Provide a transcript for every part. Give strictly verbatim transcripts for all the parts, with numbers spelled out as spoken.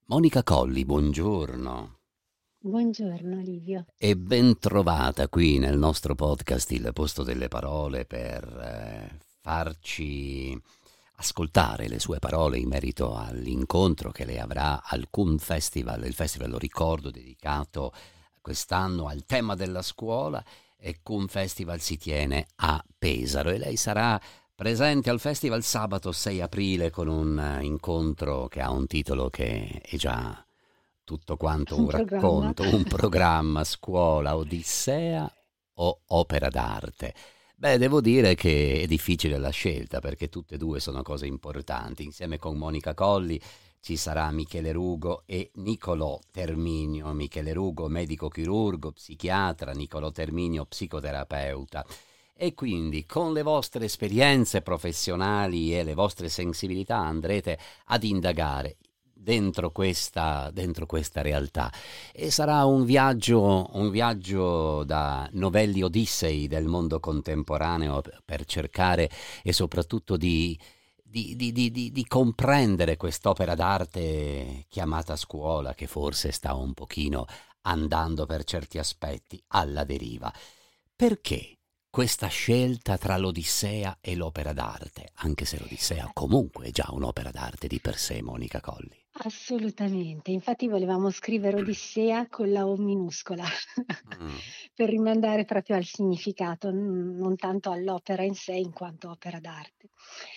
Monica Colli, buongiorno Buongiorno Livio. e ben trovata qui nel nostro podcast Il Posto delle Parole per eh, farci ascoltare le sue parole in merito all'incontro che lei avrà al Kun Festival. Il festival, lo ricordo, dedicato quest'anno al tema della scuola, e Kun Festival si tiene a Pesaro e lei sarà presente al festival sabato sei aprile con un eh, incontro che ha un titolo che è già tutto quanto Un un programma. racconto, un programma, scuola, odissea o opera d'arte. Beh, devo dire che è difficile la scelta perché tutte e due sono cose importanti. Insieme con Monica Colli ci sarà Michele Rugo e Nicolò Terminio. Michele Rugo, medico chirurgo, psichiatra, Nicolò Terminio, psicoterapeuta. E quindi con le vostre esperienze professionali e le vostre sensibilità andrete ad indagare dentro questa, dentro questa realtà. E sarà un viaggio, un viaggio da novelli odissei del mondo contemporaneo per cercare e soprattutto di, di, di, di, di, di comprendere quest'opera d'arte chiamata scuola, che forse sta un pochino andando per certi aspetti alla deriva. Perché questa scelta tra l'Odissea e l'opera d'arte, anche se l'Odissea comunque è già un'opera d'arte di per sé, Monica Colli? Assolutamente. Infatti volevamo scrivere Odissea con la O minuscola Mm. per rimandare proprio al significato, n- non tanto all'opera in sé in quanto opera d'arte.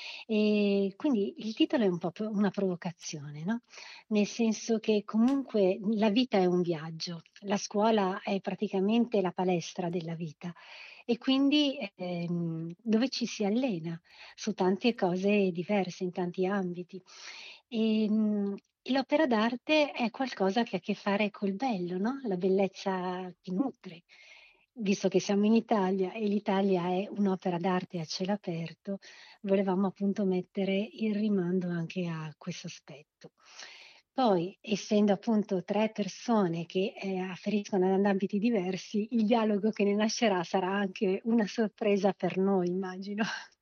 E quindi il titolo è un po' pro- una provocazione, no? Nel senso che comunque la vita è un viaggio, la scuola è praticamente la palestra della vita e quindi ehm, dove ci si allena su tante cose diverse, in tanti ambiti. E, mh, l'opera d'arte è qualcosa che ha a che fare col bello, no? La bellezza ti nutre. Visto che siamo in Italia e l'Italia è un'opera d'arte a cielo aperto, volevamo appunto mettere il rimando anche a questo aspetto. Poi, essendo appunto tre persone che eh, afferiscono ad ambiti diversi, il dialogo che ne nascerà sarà anche una sorpresa per noi, immagino.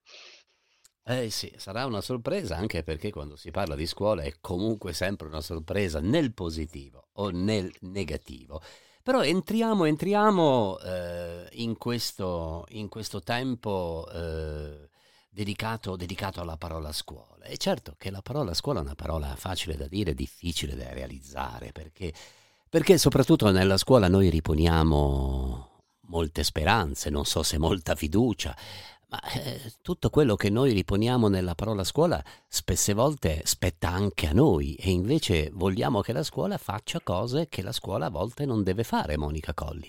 Eh sì, sarà una sorpresa anche perché quando si parla di scuola è comunque sempre una sorpresa nel positivo o nel negativo. Però entriamo, entriamo eh, in questo, in questo tempo eh, dedicato, dedicato alla parola scuola. E certo che la parola scuola è una parola facile da dire, difficile da realizzare, perché, perché soprattutto nella scuola noi riponiamo molte speranze, non so se molta fiducia, ma eh, tutto quello che noi riponiamo nella parola scuola spesse volte spetta anche a noi e invece vogliamo che la scuola faccia cose che la scuola a volte non deve fare, Monica Colli.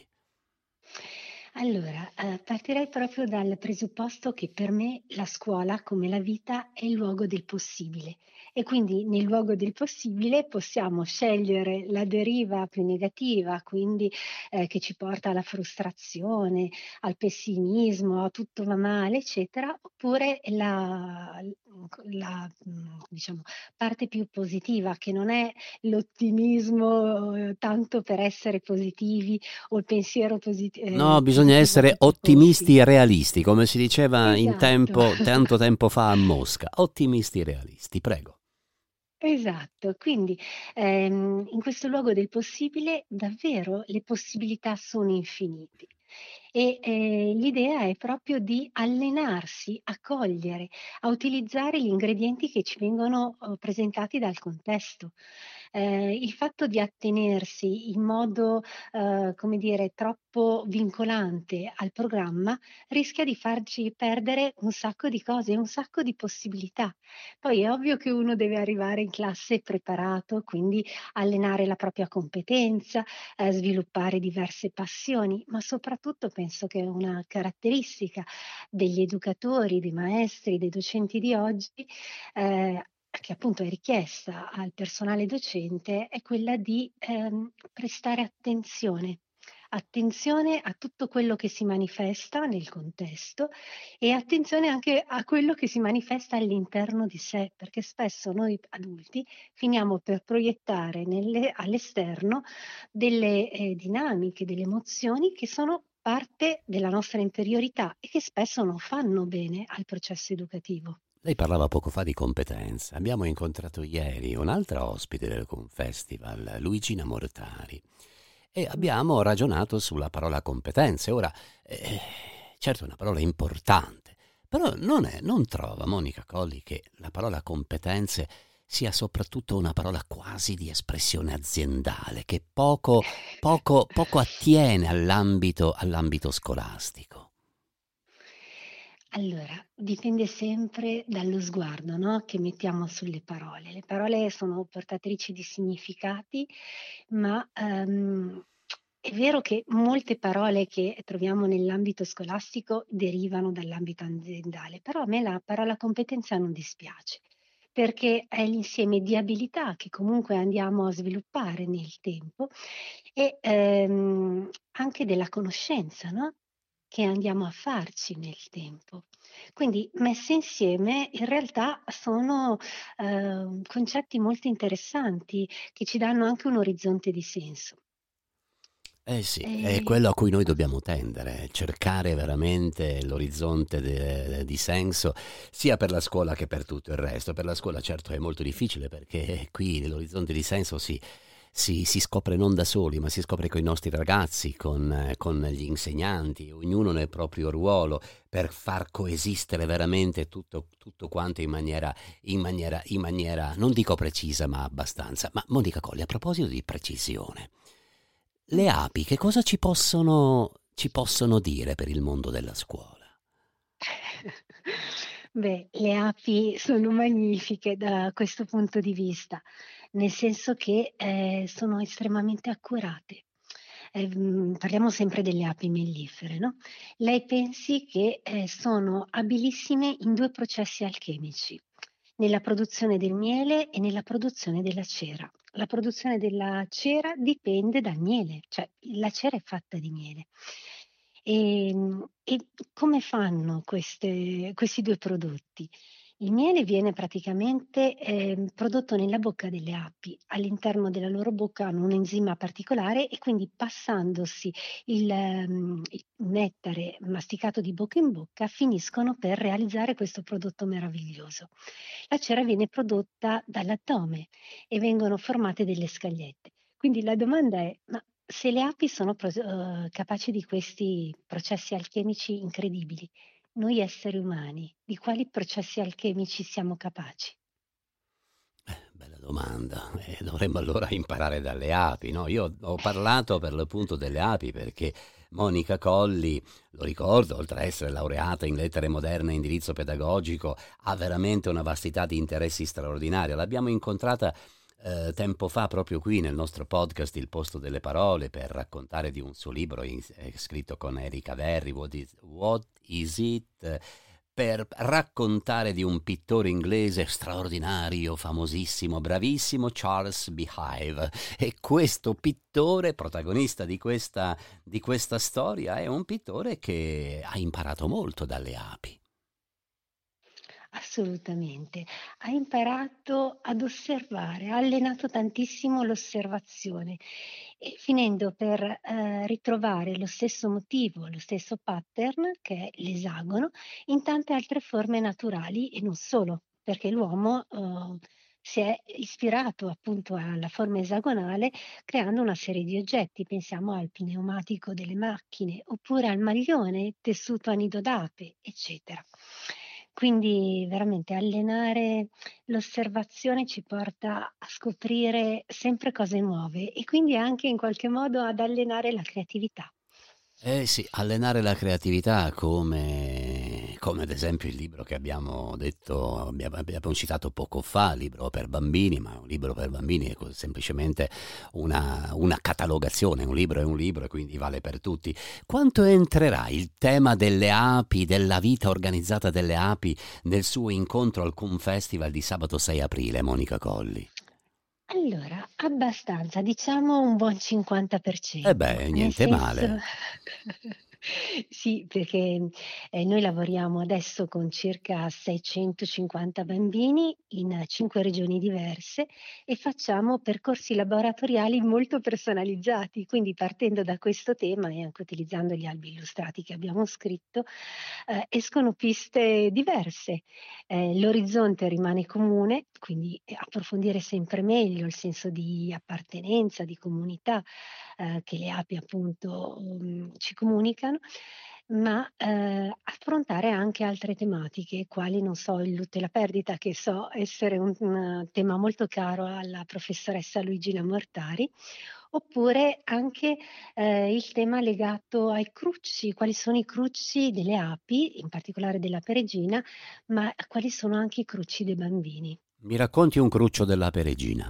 Allora, eh, partirei proprio dal presupposto che per me la scuola, come la vita, è il luogo del possibile e quindi nel luogo del possibile possiamo scegliere la deriva più negativa, quindi eh, che ci porta alla frustrazione, al pessimismo, a tutto va male, eccetera, oppure la, la, mm, diciamo, parte più positiva, che non è l'ottimismo eh, tanto per essere positivi o il pensiero posit- No, eh, bisogna positivo a essere tutti i costi. ottimisti e realisti, come si diceva in Esatto. tempo, tanto tempo fa a Mosca. Ottimisti e realisti, prego. Esatto, quindi ehm, in questo luogo del possibile davvero le possibilità sono infinite e eh, l'idea è proprio di allenarsi a cogliere, a utilizzare gli ingredienti che ci vengono eh, presentati dal contesto. Eh, il fatto di attenersi in modo, eh, come dire, troppo vincolante al programma rischia di farci perdere un sacco di cose, un sacco di possibilità. Poi è ovvio che uno deve arrivare in classe preparato, quindi allenare la propria competenza, eh, sviluppare diverse passioni, ma soprattutto penso che una caratteristica degli educatori, dei maestri, dei docenti di oggi, eh, che appunto è richiesta al personale docente, è quella di ehm, prestare attenzione. Attenzione a tutto quello che si manifesta nel contesto e attenzione anche a quello che si manifesta all'interno di sé, perché spesso noi adulti finiamo per proiettare nelle- all'esterno delle eh, dinamiche, delle emozioni che sono parte della nostra interiorità e che spesso non fanno bene al processo educativo. Lei parlava poco fa di competenza. Abbiamo incontrato ieri un'altra ospite del Confestival, Luigina Mortari, e Mm. abbiamo ragionato sulla parola competenze. Ora, eh, certo è una parola importante, però non è, non trova Monica Colli che la parola competenze sia soprattutto una parola quasi di espressione aziendale, che poco, poco, poco attiene all'ambito, all'ambito scolastico. Allora, dipende sempre dallo sguardo, no, che mettiamo sulle parole. Le parole sono portatrici di significati, ma, ehm, è vero che molte parole che troviamo nell'ambito scolastico derivano dall'ambito aziendale, però a me la parola competenza non dispiace, perché è l'insieme di abilità che comunque andiamo a sviluppare nel tempo e, ehm, anche della conoscenza, no, che andiamo a farci nel tempo. Quindi messe insieme in realtà sono, ehm, concetti molto interessanti che ci danno anche un orizzonte di senso. Eh sì, è Ehm quello a cui noi dobbiamo tendere, cercare veramente l'orizzonte de- di senso, sia per la scuola che per tutto il resto. Per la scuola certo è molto difficile perché qui l'orizzonte di senso si, si- si scopre non da soli, ma si scopre con i nostri ragazzi, con, eh, con gli insegnanti, ognuno nel proprio ruolo, per far coesistere veramente tutto, tutto quanto in maniera, in maniera, in maniera, non dico precisa, ma abbastanza. Ma Monica Colli, a proposito di precisione, le mh. api che cosa ci possono, ci possono dire per il mondo della scuola? Beh, le api sono magnifiche da questo punto di vista, nel senso che, ehm, sono estremamente accurate. Ehm, parliamo sempre delle api mellifere, no, lei pensi che, ehm, sono abilissime in due processi alchemici, nella produzione del miele e nella produzione della cera. La produzione della cera dipende dal miele, cioè la cera è fatta di miele. Ehm, e come fanno queste questi due prodotti? Il miele viene praticamente, ehm, prodotto nella bocca delle api. All'interno della loro bocca hanno un enzima particolare e quindi passandosi il mhmm, il nettare masticato di bocca in bocca finiscono per realizzare questo prodotto meraviglioso. La cera viene prodotta dall'addome e vengono formate delle scagliette. Quindi la domanda è: ma se le api sono pros uhm, capaci di questi processi alchemici incredibili, noi esseri umani di quali processi alchemici siamo capaci? Bella domanda. Eh, dovremmo allora imparare dalle api, no? Io ho parlato per l'appunto delle api perché Monica Colli, lo ricordo, oltre a essere laureata in lettere moderne e indirizzo pedagogico, ha veramente una vastità di interessi straordinaria. L'abbiamo incontrata eh, tempo fa proprio qui nel nostro podcast Il posto delle parole per raccontare di un suo libro in- eh, scritto con Erika Verri, What is, What is It? Per raccontare di un pittore inglese straordinario, famosissimo, bravissimo, Charles Beehive. E questo pittore, protagonista di questa, di questa storia, è un pittore che ha imparato molto dalle api. Assolutamente. Ha imparato ad osservare, ha allenato tantissimo l'osservazione e finendo per, ehm, ritrovare lo stesso motivo, lo stesso pattern, che è l'esagono, in tante altre forme naturali e non solo, perché l'uomo, uhm, si è ispirato appunto alla forma esagonale creando una serie di oggetti. Pensiamo al pneumatico delle macchine, oppure al maglione tessuto a nido d'ape, eccetera. Quindi veramente allenare l'osservazione ci porta a scoprire sempre cose nuove e quindi anche in qualche modo ad allenare la creatività. Eh sì, allenare la creatività come, come ad esempio il libro che abbiamo detto, abbiamo, abbiamo citato poco fa, libro per bambini, ma un libro per bambini è co- semplicemente una, una catalogazione, un libro è un libro e quindi vale per tutti. Quanto entrerà il tema delle api, della vita organizzata delle api nel suo incontro al Cum Festival di sabato sei aprile, Monica Colli? Allora, abbastanza, diciamo un buon Eh cinquanta per cento, beh, nel niente senso male. Sì, perché, ehm, noi lavoriamo adesso con circa seicentocinquanta bambini in cinque regioni diverse e facciamo percorsi laboratoriali molto personalizzati. Quindi partendo da questo tema e anche utilizzando gli albi illustrati che abbiamo scritto, ehm, escono piste diverse. Ehm, l'orizzonte rimane comune, quindi, ehm, approfondire sempre meglio il senso di appartenenza, di comunità, ehm, che le api appunto, mhmm, ci comunicano, ma, ehm, affrontare anche altre tematiche, quali, non so, il lutto e la perdita, che so essere un un tema molto caro alla professoressa Luigina Mortari, oppure anche, ehm, il tema legato ai crucci, quali sono i crucci delle api, in particolare dell'ape regina, ma quali sono anche i crucci dei bambini. Mi racconti un cruccio dell'ape regina?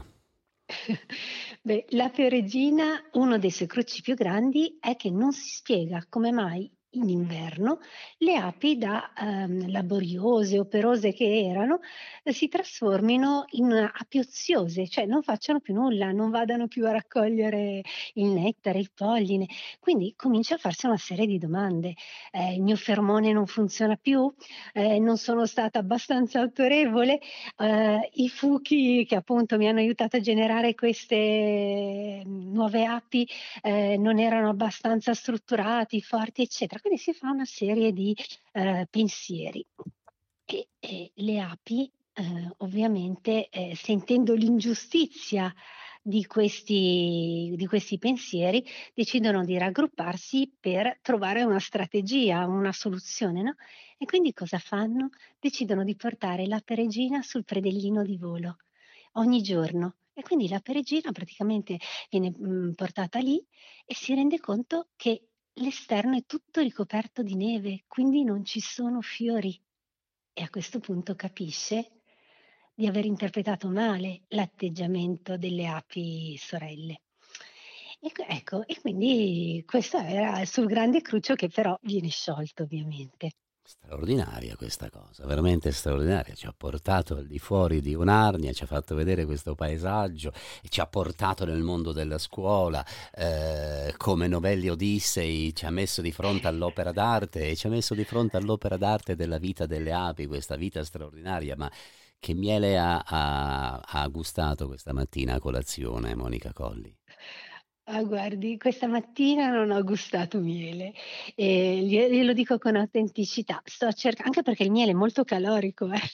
Beh, l'ape regina, uno dei suoi crucci più grandi è che non si spiega come mai in inverno le api da, ehm, laboriose, operose che erano, eh, si trasformino in api oziose, cioè non facciano più nulla, non vadano più a raccogliere il nettare, il polline. Quindi comincia a farsi una serie di domande. Eh, il mio fermone non funziona più? Eh, non sono stata abbastanza autorevole? Ehm, i fuchi che appunto mi hanno aiutato a generare queste, mhmm, nuove api, ehm, non erano abbastanza strutturati, forti, eccetera. Quindi si fa una serie di, ehm, pensieri. E e le api, ehm, ovviamente, ehm, sentendo l'ingiustizia di questi di questi pensieri, decidono di raggrupparsi per trovare una strategia, una soluzione, no, e quindi cosa fanno? Decidono di portare l'ape regina sul predellino di volo, ogni giorno. E quindi l'ape regina praticamente viene, mhmm, portata lì e si rende conto che l'esterno è tutto ricoperto di neve, quindi non ci sono fiori. E a questo punto capisce di aver interpretato male l'atteggiamento delle api sorelle. E q ecco, e quindi questo era sul grande cruccio che però viene sciolto ovviamente. Straordinaria questa cosa, veramente straordinaria. Ci ha portato al di fuori di un'arnia, ci ha fatto vedere questo paesaggio e ci ha portato nel mondo della scuola, eh, come Novelli Odissei, ci ha messo di fronte all'opera d'arte e ci ha messo di fronte all'opera d'arte della vita delle api, questa vita straordinaria. Ma che miele ha, ha- ha gustato questa mattina a colazione, Monica Colli? Ah, guardi, questa mattina non ho gustato miele, e glie glielo dico con autenticità. Sto cerca anche perché il miele è molto calorico, eh.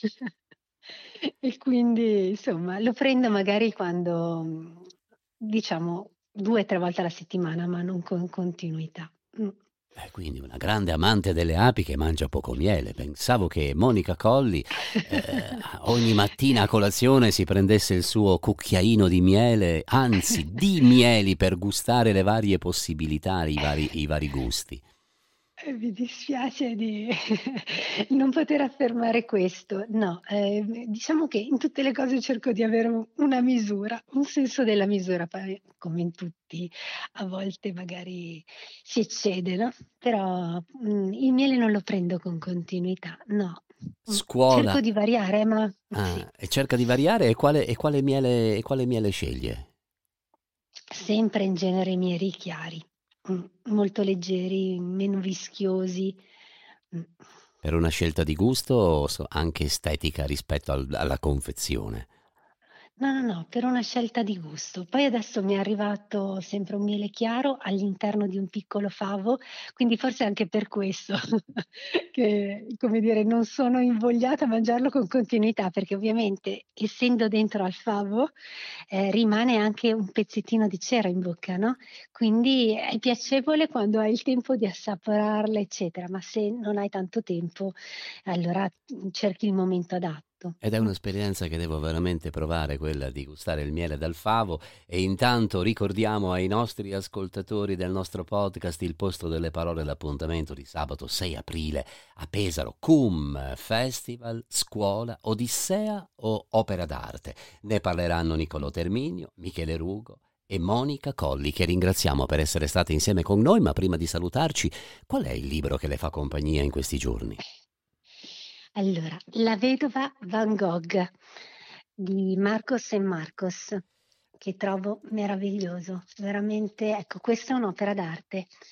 E quindi insomma lo prendo magari quando, mhmm, diciamo due, tre volte alla settimana, ma non con continuità. Mh. Eh, quindi una grande amante delle api che mangia poco miele. Pensavo che Monica Colli eh, ogni mattina a colazione si prendesse il suo cucchiaino di miele, anzi di mieli per gustare le varie possibilità, i vari, i vari gusti. Eh, mi dispiace di non poter affermare questo. No, ehm, diciamo che in tutte le cose cerco di avere u una misura, un senso della misura, poi come in tutti a volte magari si eccede, no, però, mhmm, il miele non lo prendo con continuità, no. Mh, cerco Scuola, di variare, ma sì. ah, e cerca di variare e quale, e quale miele, e quale miele sceglie? Sempre in genere i mieli chiari, mh, molto leggeri, meno vischiosi. Mh. Per una scelta di gusto o so- anche estetica rispetto al- alla confezione? No, no, no, per una scelta di gusto. Poi adesso mi è arrivato sempre un miele chiaro all'interno di un piccolo favo, quindi forse anche per questo che, come dire, non sono invogliata a mangiarlo con continuità, perché ovviamente essendo dentro al favo, ehm, rimane anche un pezzettino di cera in bocca, no, quindi è piacevole quando hai il tempo di assaporarla, eccetera, ma se non hai tanto tempo allora, mhmm, cerchi il momento adatto. Ed è Mh. un'esperienza che devo veramente provare, quella di gustare il miele dal favo. E intanto ricordiamo ai nostri ascoltatori del nostro podcast il posto delle parole, l'appuntamento di sabato sei aprile a Pesaro, Cum Festival, Scuola, Odissea o Opera d'Arte. Ne parleranno Niccolò Terminio, Michele Rugo e Monica Colli, che ringraziamo per essere state insieme con noi. Ma prima di salutarci, qual è il libro che le fa compagnia in questi giorni? Allora, La vedova Van Gogh di Marcos e Marcos, che trovo meraviglioso. Veramente, ecco, questa è un'opera d'arte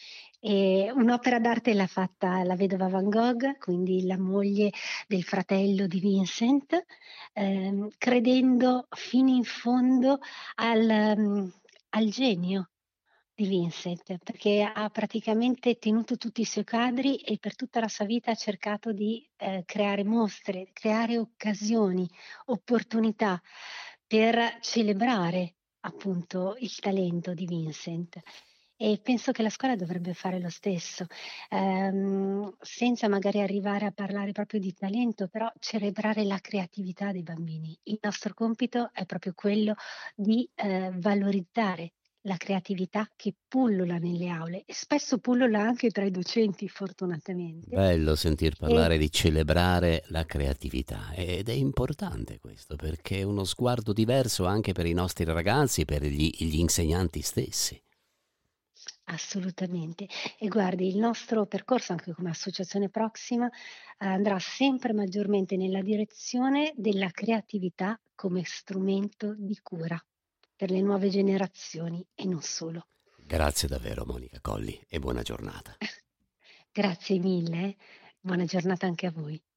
E un'opera d'arte l'ha fatta la vedova Van Gogh, quindi la moglie del fratello di Vincent, ehm, credendo fino in fondo al mhmm, al genio di Vincent, perché ha praticamente tenuto tutti i suoi quadri e per tutta la sua vita ha cercato di, ehm, creare mostre, creare occasioni, opportunità per celebrare appunto il talento di Vincent. E penso che la scuola dovrebbe fare lo stesso, ehm, senza magari arrivare a parlare proprio di talento, però celebrare la creatività dei bambini. Il nostro compito è proprio quello di, ehm, valorizzare la creatività che pullula nelle aule e spesso pullula anche tra i docenti fortunatamente. Bello sentir E parlare di celebrare la creatività ed è importante questo perché è uno sguardo diverso anche per i nostri ragazzi, per gli, gli insegnanti stessi. assolutamente. E guardi, il nostro percorso anche come associazione Proxima, eh, andrà sempre maggiormente nella direzione della creatività come strumento di cura per le nuove generazioni e non solo. Grazie davvero Monica Colli e buona giornata. Grazie mille, buona giornata anche a voi.